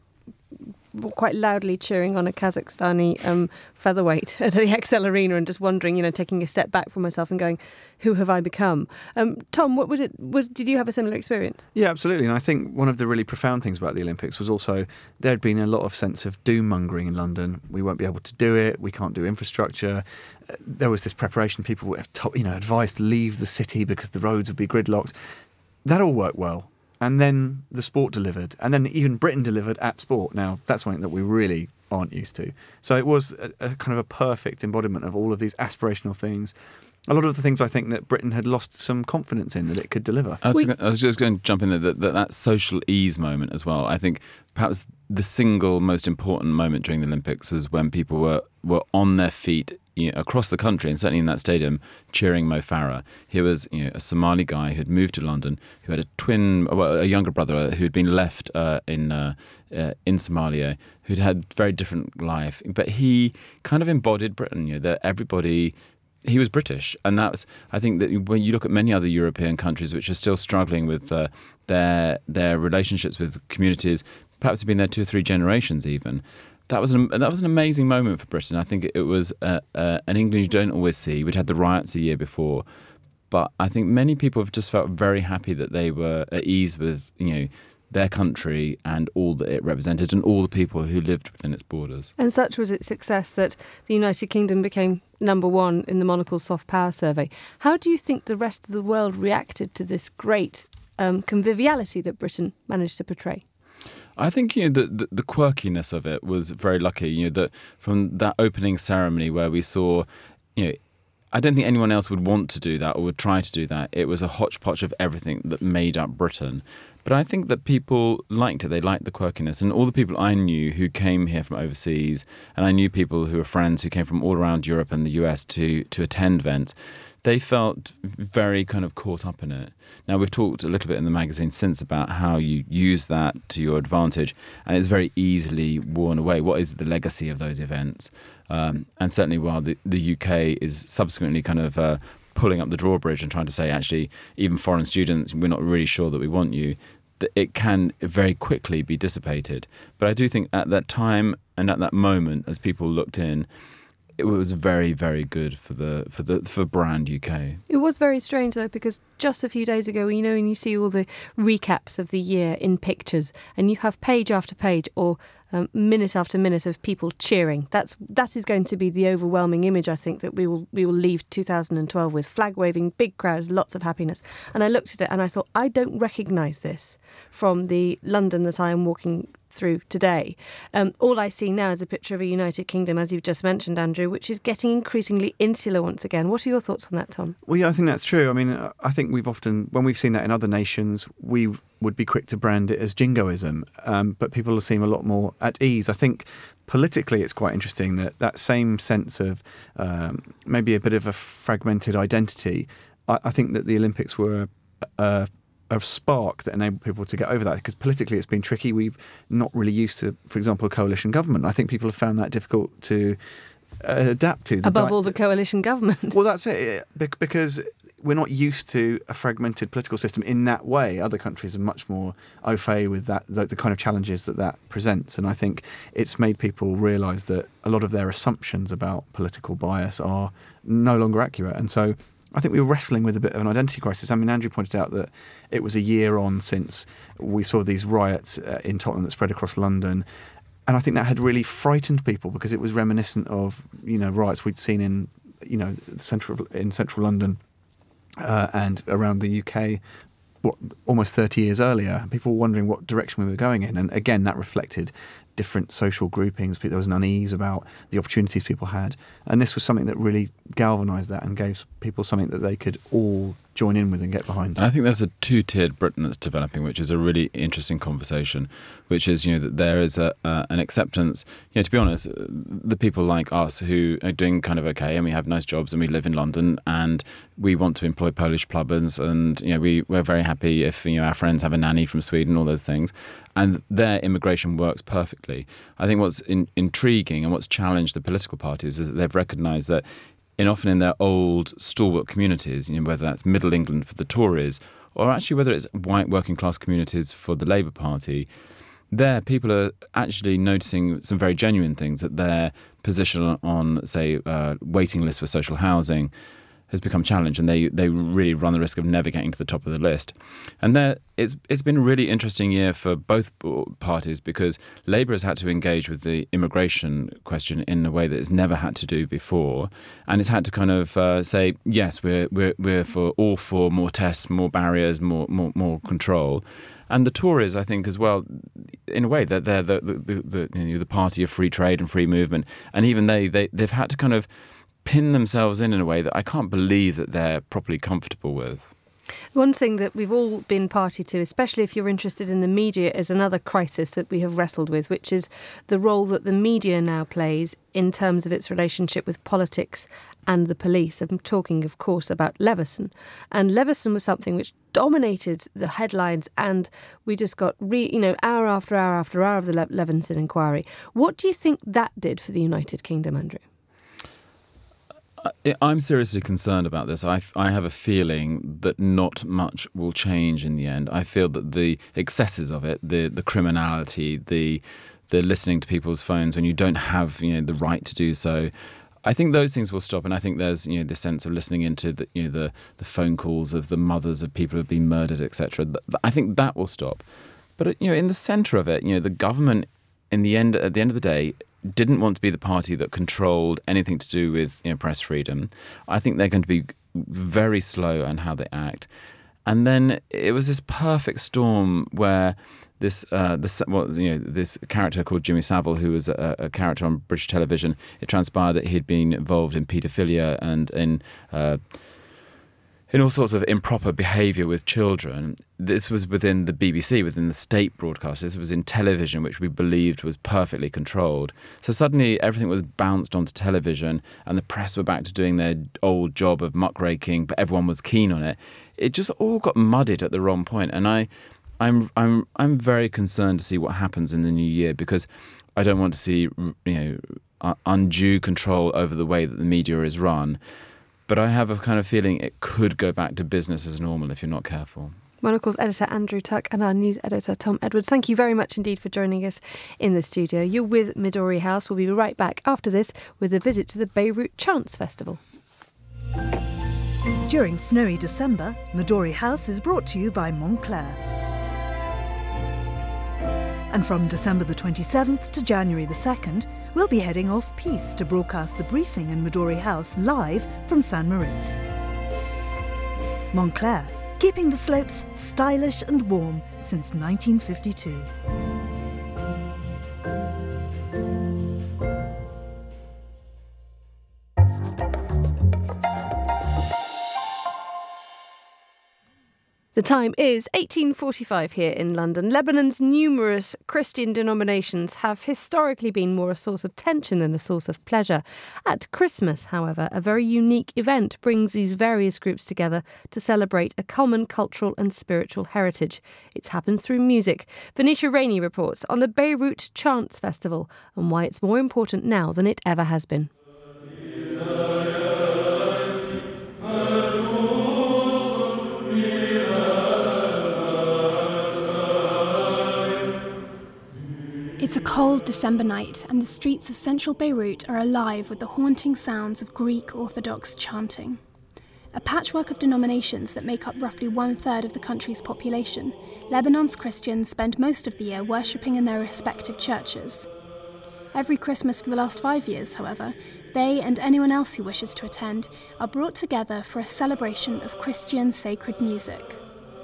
quite loudly cheering on a Kazakhstani um, featherweight at the X L Arena and just wondering, you know, taking a step back from myself and going, who have I become? Um, Tom, what was it? Was did you have a similar experience? Yeah, absolutely. And I think one of the really profound things about the Olympics was also there had been a lot of sense of doom-mongering in London. We won't be able to do it. We can't do infrastructure. Uh, there was this preparation. People were, you know, advised to leave the city because the roads would be gridlocked. That all worked well. And then the sport delivered. And then even Britain delivered at sport. Now, that's something that we really aren't used to. So it was a, a kind of a perfect embodiment of all of these aspirational things. A lot of the things I think that Britain had lost some confidence in that it could deliver. I was, we, I was just going to jump in there, that, that, that social ease moment as well. I think perhaps the single most important moment during the Olympics was when people were, were on their feet, you know, across the country, and certainly in that stadium, cheering Mo Farah. He was, you know, a Somali guy who had moved to London, who had a twin, well, a younger brother who had been left uh, in uh, uh, in Somalia, who'd had very different life. But he kind of embodied Britain, you know, that everybody he was British, and that's. I think that when you look at many other European countries which are still struggling with uh, their their relationships with communities, perhaps have been there two or three generations even. That was an that was an amazing moment for Britain. I think it was uh, uh, an England you don't always see. We'd had the riots a year before, but I think many people have just felt very happy that they were at ease with, you know, their country and all that it represented and all the people who lived within its borders. And such was its success that the United Kingdom became number one in the Monocle Soft Power Survey. How do you think the rest of the world reacted to this great um, conviviality that Britain managed to portray? I think, you know, the, the the quirkiness of it was very lucky. You know, that from that opening ceremony where we saw, you know, I don't think anyone else would want to do that or would try to do that. It was a hodgepodge of everything that made up Britain. But I think that people liked it. They liked the quirkiness. And all the people I knew who came here from overseas, and I knew people who were friends who came from all around Europe and the U S to, to attend events, they felt very kind of caught up in it. Now, we've talked a little bit in the magazine since about how you use that to your advantage, and it's very easily worn away. What is the legacy of those events? Um, and certainly while the, the U K is subsequently kind of uh, pulling up the drawbridge and trying to say, actually, even foreign students, we're not really sure that we want you, that it can very quickly be dissipated. But I do think at that time and at that moment, as people looked in, it was very, very good for the for the for brand U K. It was very strange though, because just a few days ago, you know, when you see all the recaps of the year in pictures, and you have page after page or um, minute after minute of people cheering. That's that is going to be the overwhelming image, I think, that we will we will leave two thousand twelve with: flag waving, big crowds, lots of happiness. And I looked at it and I thought, I don't recognise this from the London that I am walking through today. Um, all I see now is a picture of a United Kingdom, as you've just mentioned, Andrew, which is getting increasingly insular once again. What are your thoughts on that, Tom? Well, yeah, I think that's true. I mean, I think we've often, when we've seen that in other nations, we would be quick to brand it as jingoism, um, but people seem a lot more at ease. I think politically it's quite interesting that that same sense of um, maybe a bit of a fragmented identity, I, I think that the Olympics were a, a spark that enabled people to get over that, because politically it's been tricky. We've not really used to, for example, a coalition government. I think people have found that difficult to uh, adapt to. The Above di- all, the coalition government. Well, that's it, because we're not used to a fragmented political system in that way. Other countries are much more au fait with that, the, the kind of challenges that that presents. And I think it's made people realise that a lot of their assumptions about political bias are no longer accurate. And so I think we were wrestling with a bit of an identity crisis. I mean, Andrew pointed out that it was a year on since we saw these riots uh, in Tottenham that spread across London. And I think that had really frightened people, because it was reminiscent of, you know, riots we'd seen in, you know, central in central London uh, and around the U K what, almost thirty years earlier. People were wondering what direction we were going in. And again, that reflected different social groupings. There was an unease about the opportunities people had. And this was something that really galvanised that and gave people something that they could all join in with and get behind. And I think there's a two-tiered Britain that's developing, which is a really interesting conversation, which is, you know, that there is a uh, an acceptance. You know, to be honest, the people like us who are doing kind of okay, and we have nice jobs and we live in London and we want to employ Polish plumbers, and, you know, we, we're very happy if, you know, our friends have a nanny from Sweden, all those things. And their immigration works perfectly. I think what's in, intriguing and what's challenged the political parties is that they've recognised that in often in their old stalwart communities, you know, whether that's Middle England for the Tories or actually whether it's white working class communities for the Labour Party, there people are actually noticing some very genuine things, that their position on, on say, uh, waiting lists for social housing has become challenged, and they, they really run the risk of never getting to the top of the list. And there, it's it's been a really interesting year for both parties, because Labour has had to engage with the immigration question in a way that it's never had to do before, and it's had to kind of uh, say, yes, we're we're we're for all for more tests, more barriers, more more more control. And the Tories, I think, as well, in a way, they're, they're the the, the, the, you know, the party of free trade and free movement, and even they they they've had to kind of pin themselves in in a way that I can't believe that they're properly comfortable with. One thing that we've all been party to, especially if you're interested in the media, is another crisis that we have wrestled with, which is the role that the media now plays in terms of its relationship with politics and the police. I'm talking, of course, about Leveson. And Leveson was something which dominated the headlines, and we just got, re, you know, hour after hour after hour of the Le- Leveson inquiry. What do you think that did for the United Kingdom, Andrew? I'm seriously concerned about this. I, I have a feeling that not much will change in the end. I feel that the excesses of it, the the criminality, the the listening to people's phones when you don't have, you know, the right to do so, I think those things will stop. And I think there's, you know, the sense of listening into the, you know, the the phone calls of the mothers of people who have been murdered, et cetera. I think that will stop. But, you know, in the centre of it, you know, the government, in the end, at the end of the day, didn't want to be the party that controlled anything to do with, you know, press freedom. I think they're going to be very slow on how they act. And then it was this perfect storm where this uh, this well, you know, this character called Jimmy Savile, who was a, a character on British television, it transpired that he'd been involved in paedophilia and in uh, in all sorts of improper behaviour with children. This was within the B B C, within the state broadcast. This was in television, which we believed was perfectly controlled. So suddenly everything was bounced onto television and the press were back to doing their old job of muckraking, but everyone was keen on it. It just all got muddied at the wrong point. And I, I'm, I'm, I'm very concerned to see what happens in the new year, because I don't want to see, you know, undue control over the way that the media is run. But I have a kind of feeling it could go back to business as normal if you're not careful. Monocle's editor Andrew Tuck and our news editor Tom Edwards, thank you very much indeed for joining us in the studio. You're with Midori House. We'll be right back after this with a visit to the Beirut Chants Festival. During snowy December, Midori House is brought to you by Moncler. And from December the twenty-seventh to January the second, we'll be heading off-piste to broadcast the briefing in Midori House live from Saint Moritz. Moncler, keeping the slopes stylish and warm since nineteen fifty-two. The time is eighteen forty-five here in London. Lebanon's numerous Christian denominations have historically been more a source of tension than a source of pleasure. At Christmas, however, a very unique event brings these various groups together to celebrate a common cultural and spiritual heritage. It happens through music. Venetia Rainey reports on the Beirut Chants Festival and why it's more important now than it ever has been. It's a cold December night, and the streets of central Beirut are alive with the haunting sounds of Greek Orthodox chanting. A patchwork of denominations that make up roughly one-third of the country's population, Lebanon's Christians spend most of the year worshipping in their respective churches. Every Christmas for the last five years, however, they and anyone else who wishes to attend are brought together for a celebration of Christian sacred music.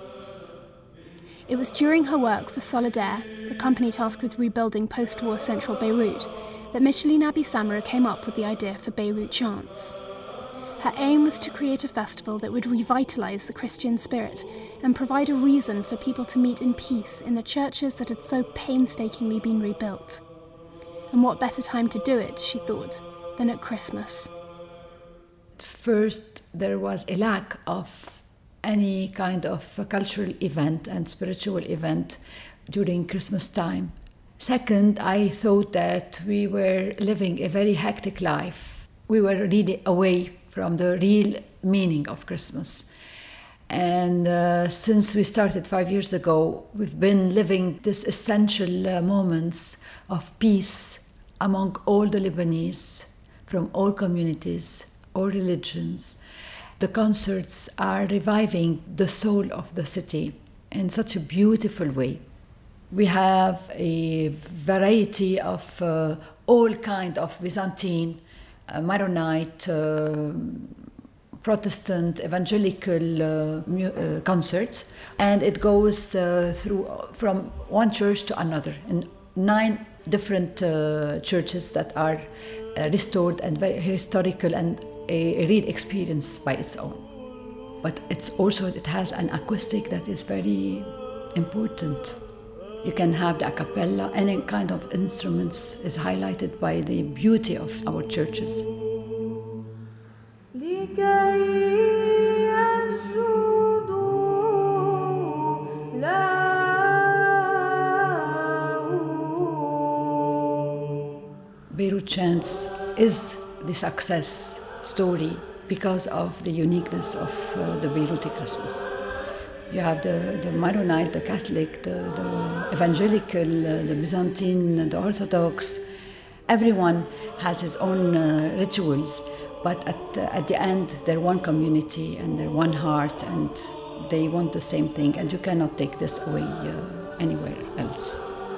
It was during her work for Solidaire, the company tasked with rebuilding post-war central Beirut, that Micheline Abi-Samra came up with the idea for Beirut Chants. Her aim was to create a festival that would revitalise the Christian spirit and provide a reason for people to meet in peace in the churches that had so painstakingly been rebuilt. And what better time to do it, she thought, than at Christmas. First, there was a lack of any kind of cultural event and spiritual event during Christmas time. Second, I thought that we were living a very hectic life. We were really away from the real meaning of Christmas. And uh, since we started five years ago, we've been living these essential uh, moments of peace among all the Lebanese, from all communities, all religions. The concerts are reviving the soul of the city in such a beautiful way. We have a variety of uh, all kind of Byzantine, uh, Maronite, uh, Protestant, evangelical uh, mu- uh, concerts, and it goes uh, through from one church to another in nine different uh, churches that are uh, restored and very historical and a, a real experience by its own. But it's also, it has an acoustic that is very important. You can have the a cappella, any kind of instruments is highlighted by the beauty of our churches. Beirut Chants is the success story because of the uniqueness of uh, the Beiruti Christmas. You have the, the Maronite, the Catholic, the, the Evangelical, uh, the Byzantine, the Orthodox. Everyone has his own uh, rituals, but at, uh, at the end, they're one community and they're one heart, and they want the same thing, and you cannot take this away uh, anywhere else.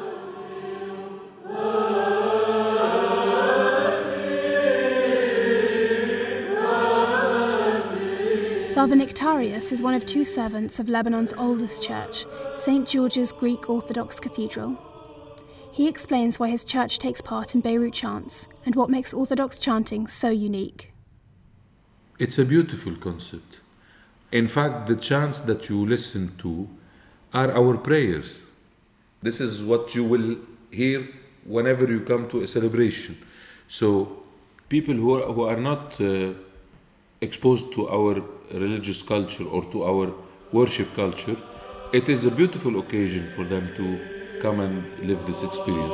Father Nectarius is one of two servants of Lebanon's oldest church, Saint George's Greek Orthodox Cathedral. He explains why his church takes part in Beirut chants and what makes Orthodox chanting so unique. It's a beautiful concept. In fact, the chants that you listen to are our prayers. This is what you will hear whenever you come to a celebration. So people who are, who are not uh, exposed to our religious culture or to our worship culture, it is a beautiful occasion for them to come and live this experience.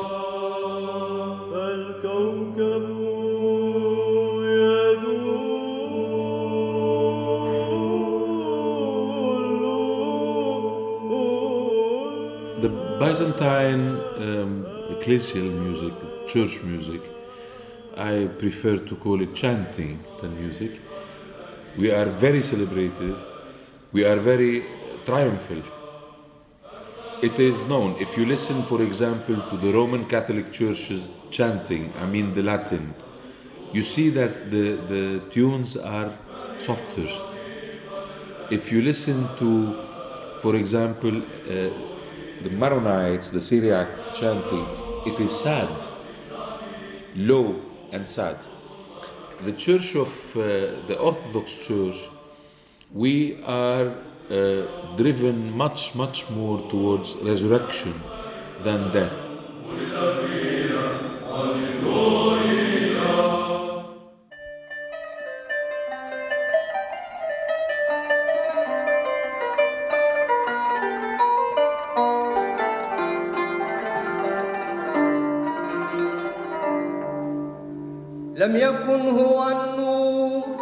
The Byzantine um, ecclesial music, church music, I prefer to call it chanting than music. We are very celebrative, we are very triumphal. It is known, if you listen, for example, to the Roman Catholic Church's chanting, I mean the Latin, you see that the, the tunes are softer. If you listen to, for example, uh, the Maronites, the Syriac chanting, it is sad, low and sad. The Church of uh, the Orthodox Church, we are uh, driven much, much more towards resurrection than death. لم يكن هو النور.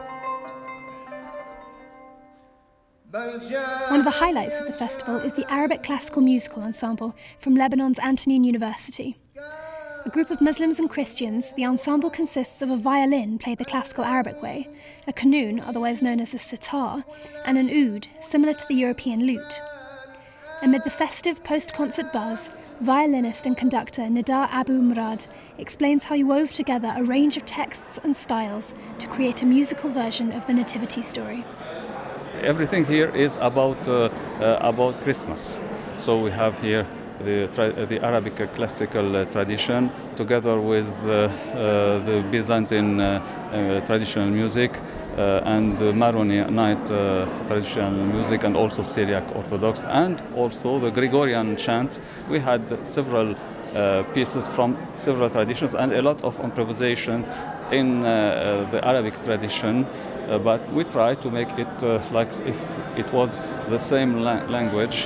One of the highlights of the festival is the Arabic Classical Musical Ensemble from Lebanon's Antonine University. A group of Muslims and Christians, the ensemble consists of a violin played the classical Arabic way, a qanun, otherwise known as a sitar, and an oud, similar to the European lute. Amid the festive post-concert buzz, violinist and conductor Nida Abu Murad explains how he wove together a range of texts and styles to create a musical version of the Nativity story. Everything here is about uh, uh, about Christmas. So we have here the tra- the Arabic classical uh, tradition together with uh, uh, the Byzantine uh, uh, traditional music uh, and the Maronite uh, traditional music, and also Syriac Orthodox, and also the Gregorian chant. We had several uh, pieces from several traditions and a lot of improvisation in uh, the Arabic tradition, uh, but we try to make it uh, like if it was the same la- language.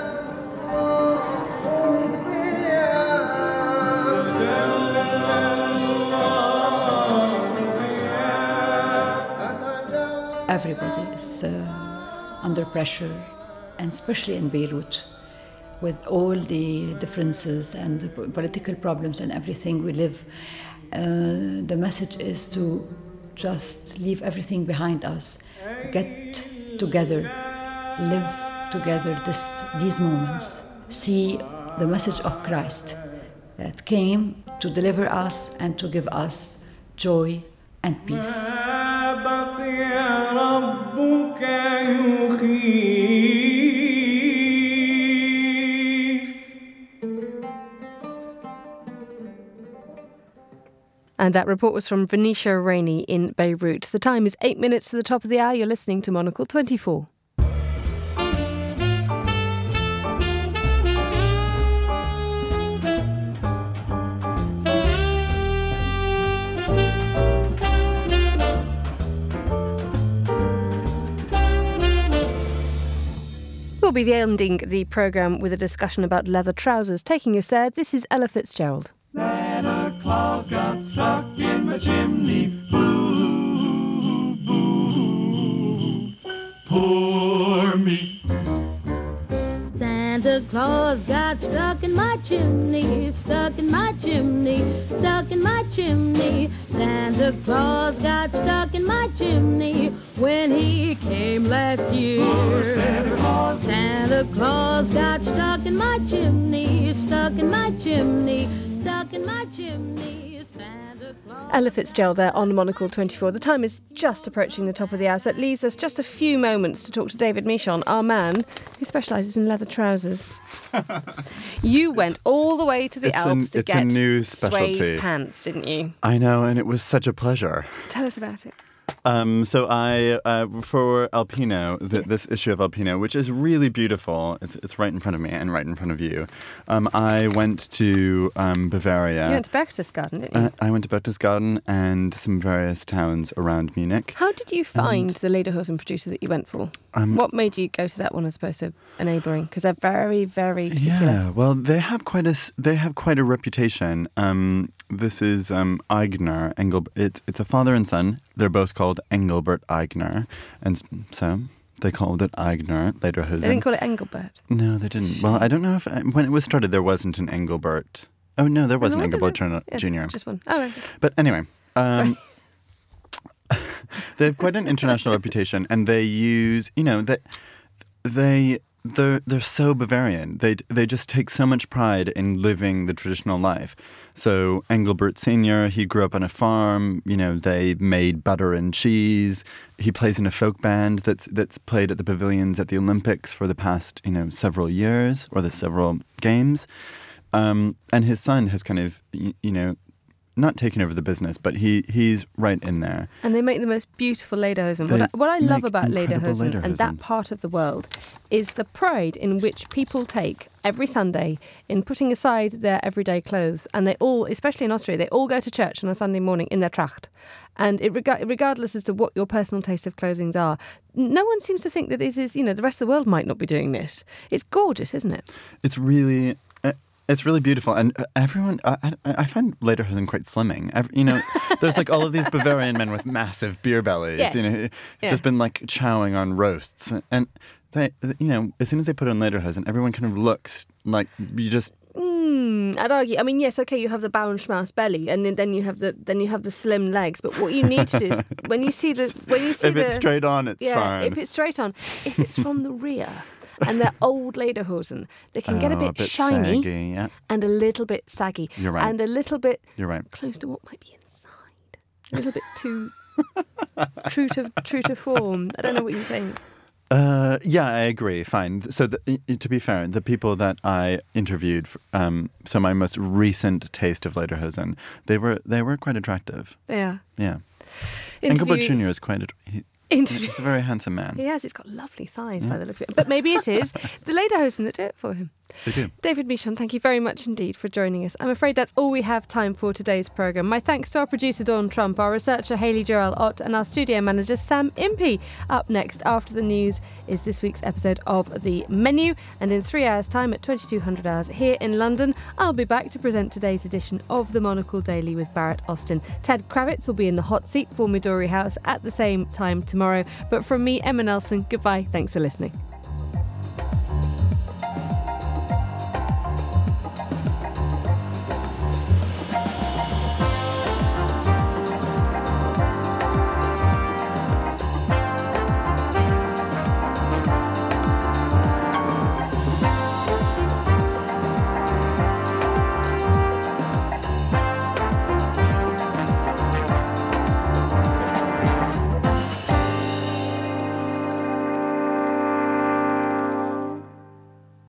Everybody is uh, under pressure, and especially in Beirut, with all the differences and the political problems and everything we live. Uh, the message is to just leave everything behind us, get together, live together this, these moments, see the message of Christ that came to deliver us and to give us joy and peace. And that report was from Venetia Rainey in Beirut. The time is eight minutes to the top of the hour. You're listening to Monocle twenty-four. We'll be ending the programme with a discussion about leather trousers. Taking us there, this is Ella Fitzgerald. Santa Claus got stuck in my chimney. Boo! Claus got stuck in my chimney, stuck in my chimney, stuck in my chimney. Santa Claus got stuck in my chimney when he came last year. Oh, Santa Claus. Santa Claus got stuck in my chimney, stuck in my chimney, stuck in my chimney. Santa Claus. Ella Fitzgerald there on Monocle twenty-four. The time is just approaching the top of the hour, so it leaves us just a few moments to talk to David Michon, our man who specialises in leather trousers. You went all the way to the it's Alps an, to it's get a new specialty. suede pants, didn't you? I know, and it was such a pleasure. Tell us about it. Um, so I, uh, for Alpino, th- this issue of Alpino, which is really beautiful, it's it's right in front of me and right in front of you. Um, I went to um, Bavaria. You went to Berchtesgaden, didn't you? Uh, I went to Berchtesgaden and some various towns around Munich. How did you find and, the Lederhosen producer that you went for? Um, what made you go to that one as opposed to a neighbouring? Because they're very, very particular. Yeah, well, they have quite a they have quite a reputation. Um, this is um, Aigner Engel. It's it's a father and son. They're both called Engelbert Aigner, and so they called it Aigner Lederhosen. They didn't call it Engelbert. No, they didn't. Well, I don't know if when it was started there wasn't an Engelbert. Oh no, there was an Engelbert Turner yeah, Junior Just one. Oh, right. But anyway. Um, Sorry. They have quite an international reputation, and they use, you know, they they they're they're so Bavarian. They they just take so much pride in living the traditional life. So Engelbert Senior, he grew up on a farm. You know, they made butter and cheese. He plays in a folk band that's that's played at the pavilions at the Olympics for the past, you know, several years or the several games. Um, and his son has kind of, you, you know. not taken over the business, but he he's right in there. And they make the most beautiful lederhosen. What I, what I love about lederhosen, lederhosen and that part of the world is the pride in which people take every Sunday in putting aside their everyday clothes. And they all, especially in Austria, they all go to church on a Sunday morning in their Tracht. And it, regardless as to what your personal taste of clothing are, no one seems to think that it is, you know, the rest of the world might not be doing this. It's gorgeous, isn't it? It's really... It's really beautiful, and everyone, I, I find lederhosen quite slimming. Every, you know, there's like all of these Bavarian men with massive beer bellies, yes. you know, yeah. just been like chowing on roasts. And they, you know, as soon as they put on lederhosen, everyone kind of looks like you just... Mm, I'd argue. I mean, yes, okay, you have the Bauernschmaus belly, and then you have the then you have the slim legs. But what you need to do is when you see the when you see if the it's straight on, it's yeah, fine. If it's straight on, if it's from the rear. And they're old lederhosen. They can oh, get a bit, a bit shiny saggy, yeah. and a little bit saggy. You're right. And a little bit You're right. close to what might be inside. A little bit too true to true to form. I don't know what you think. Uh, yeah, I agree. Fine. So, the, to be fair, the people that I interviewed, um, so my most recent taste of lederhosen, they were they were quite attractive. They are. Yeah. Interview- Engelbert Junior is quite. Att- he, Interview- he's a very handsome man. He has. He's got lovely thighs Yeah. by the look of it. But maybe it is the lederhosen that do it for him. They do. David Michon, thank you very much indeed for joining us. I'm afraid that's all we have time for today's programme. My thanks to our producer Dawn Trump, our researcher Hayley Joel Ott, and our studio manager Sam Impey. Up next after the news is this week's episode of The Menu, and in three hours' time at twenty-two hundred hours here in London, I'll be back to present today's edition of the Monocle Daily with Barrett Austin. Ted Kravitz will be in the hot seat for Midori House at the same time tomorrow. But from me, Emma Nelson, goodbye. Thanks for listening.